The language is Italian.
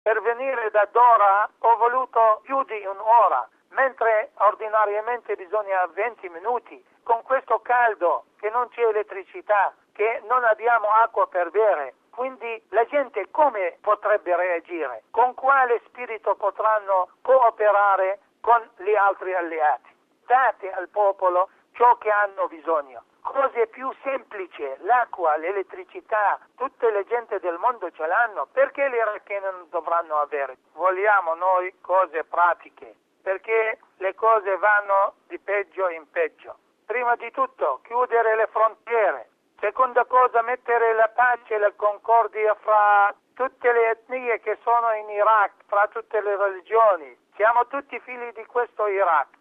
Per venire da Dora ho voluto più di un'ora, mentre ordinariamente bisogna 20 minuti. Con questo caldo, che non c'è elettricità, che non abbiamo acqua per bere, quindi la gente come potrebbe reagire? Con quale spirito potranno cooperare con gli altri alleati? Date al popolo ciò che hanno bisogno. Cose più semplici, l'acqua, l'elettricità, tutte le gente del mondo ce l'hanno, perché gli iracheni non dovranno avere? Vogliamo noi cose pratiche, perché le cose vanno di peggio in peggio. Prima di tutto chiudere le frontiere, seconda cosa mettere la pace e la concordia fra tutte le etnie che sono in Iraq, fra tutte le religioni. Siamo tutti figli di questo Iraq.